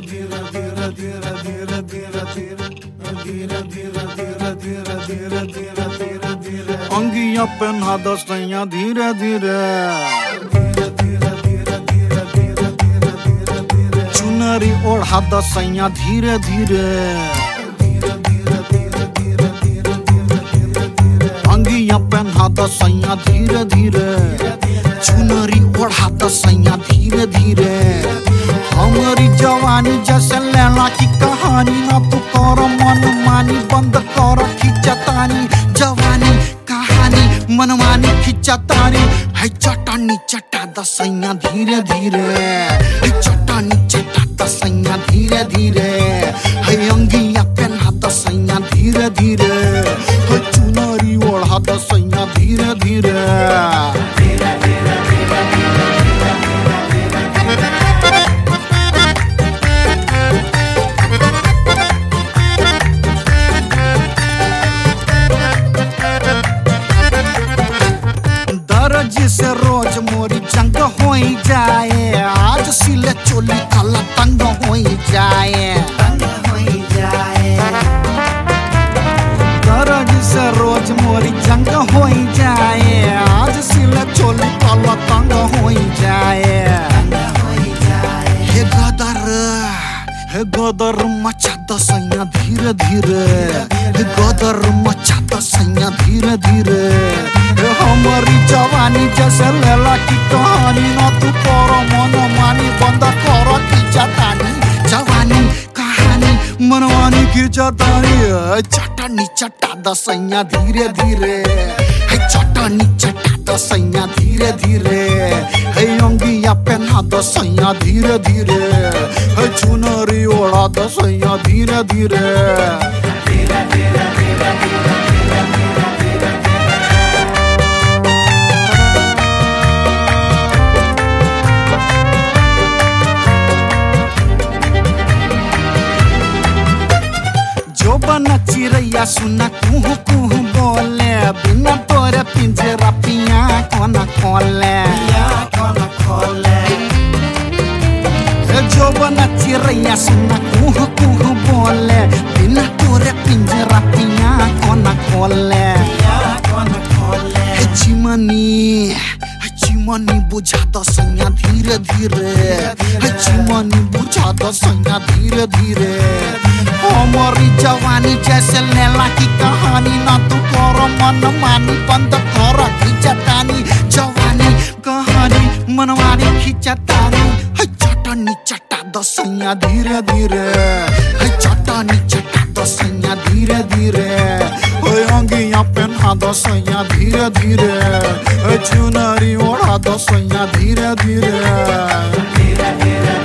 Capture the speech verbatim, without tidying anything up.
अंगिया पहना दसैया धीरे धीरे, चुनरी ओढ़ा दसैया धीरे धीरे, अंगिया पहना दसैया धीरे धीरे, चुनरी ओढ़ा दसैया धीरे धीरे। हमारी जवानी जैसे लैला की कहानी, ना तू कर मन मानी, बंद कर खिंचतानी। जवानी कहानी मनमानी खिंचतानी, है चटानी चटा दसैया धीरे धीरे, है चटानी चटा दसैया धीरे धीरे, है अंगिया पहना दसैया धीरे धीरे, है चुनरी ओढ़ा दसैया धीरे धीरे। जिसे रोज मोरी जंग हो जाए, आज सिले चोली काला तंग हो जाए, तंग हो जाए। दर्द से रोज मोरी जंग हो जाए, आज सिले चोली काला तंग हो जाए, तंग हो जाए। हे गदर हे गदर मचा दसैया धीरे धीरे, हे गदर मचा दसैया धीरे धीरे। हमारी जवानी जैसे लैला की कहानी, ना तू कर मन मानी, बंद कर खिंचतानी। जवानी कहानी मनमानी खिंचतानी, चटानी चटा दसैया धीरे धीरे, है चटानी चटा दसैया धीरे धीरे, है अंगिया पहना दसैया धीरे धीरे, है चुनरी ओढ़ा दसैया धीरे धीरे, धीरे धीरे धीरे धीरे। बना चिड़ैया सुना कुहू कुहू बोले, बिना तोरे पिंजरा पिया कौन खोले, कौन खोले। जो बना चिड़ैया सुना कुहू कुहू बोले, बिना तोरे पिंजरा पिया कौन खोले, कौन खोले। चिमनी चिमनी बुझा दसैया धीरे धीरे, चिमनी बुझा दसैया धीरे धीरे। हमारी जवानी जैसे लैला की कहानी, ना तू कर मन मानी, बंद कर खिंचतानी। जवानी कहानी मनमानी खिंचतानी, है चटानी चटा दसैया धीरे धीरे, है चटानी चटा दसैया धीरे धीरे, है अंगिया पहना दसैया धीरे धीरे, है चुनरी ओढ़ा दसैया धीरे धीरे, धीरे धीरे।